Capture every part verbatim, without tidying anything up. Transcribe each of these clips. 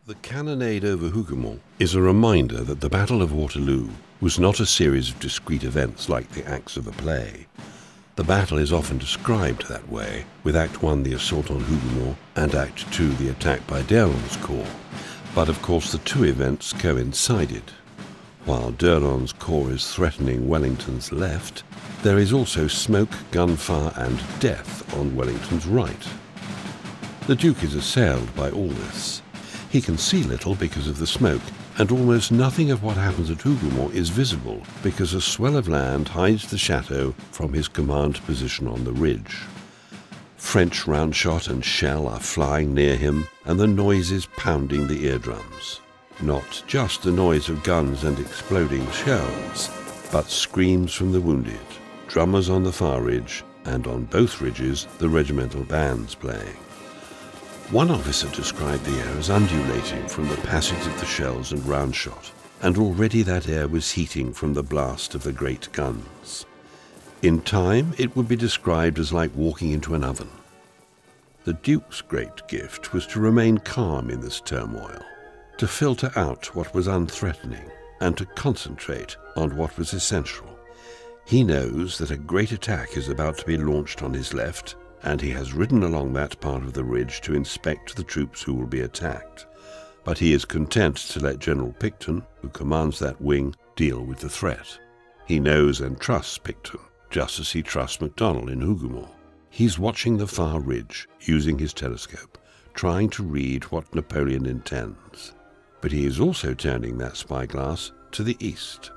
The cannonade over Hougoumont is a reminder that the Battle of Waterloo was not a series of discrete events like the acts of a play. The battle is often described that way, with Act one the assault on Hougoumont and Act two the attack by d'Erlon's corps. But of course the two events coincided. While d'Erlon's corps is threatening Wellington's left, there is also smoke, gunfire and death on Wellington's right. The Duke is assailed by all this. He can see little because of the smoke, and almost nothing of what happens at Hougoumont is visible because a swell of land hides the chateau from his command position on the ridge. French roundshot and shell are flying near him, and the noise is pounding the eardrums. Not just the noise of guns and exploding shells, but screams from the wounded, drummers on the far ridge, and on both ridges the regimental bands playing. One officer described the air as undulating from the passage of the shells and roundshot, and already that air was heating from the blast of the great guns. In time, it would be described as like walking into an oven. The Duke's great gift was to remain calm in this turmoil, to filter out what was unthreatening, and to concentrate on what was essential. He knows that a great attack is about to be launched on his left, and he has ridden along that part of the ridge to inspect the troops who will be attacked. But he is content to let General Picton, who commands that wing, deal with the threat. He knows and trusts Picton, just as he trusts MacDonald in Hougoumont. He's watching the far ridge, using his telescope, trying to read what Napoleon intends. But he is also turning that spyglass to the east.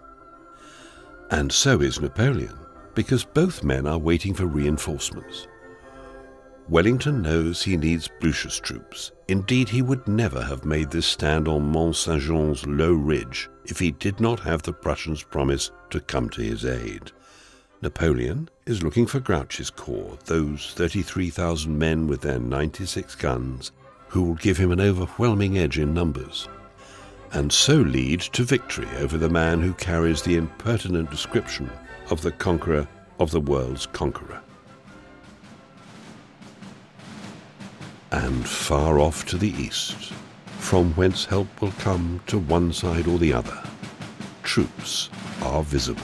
And so is Napoleon, because both men are waiting for reinforcements. Wellington knows he needs Blucher's troops. Indeed, he would never have made this stand on Mont Saint-Jean's low ridge if he did not have the Prussians' promise to come to his aid. Napoleon is looking for Grouchy's corps, those thirty-three thousand men with their ninety-six guns, who will give him an overwhelming edge in numbers, and so lead to victory over the man who carries the impertinent description of the conqueror of the world's conqueror. And far off to the east, from whence help will come to one side or the other, troops are visible.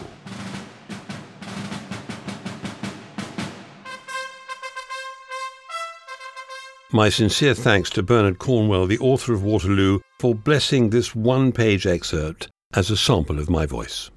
My sincere thanks to Bernard Cornwell, the author of Waterloo, for blessing this one-page excerpt as a sample of my voice.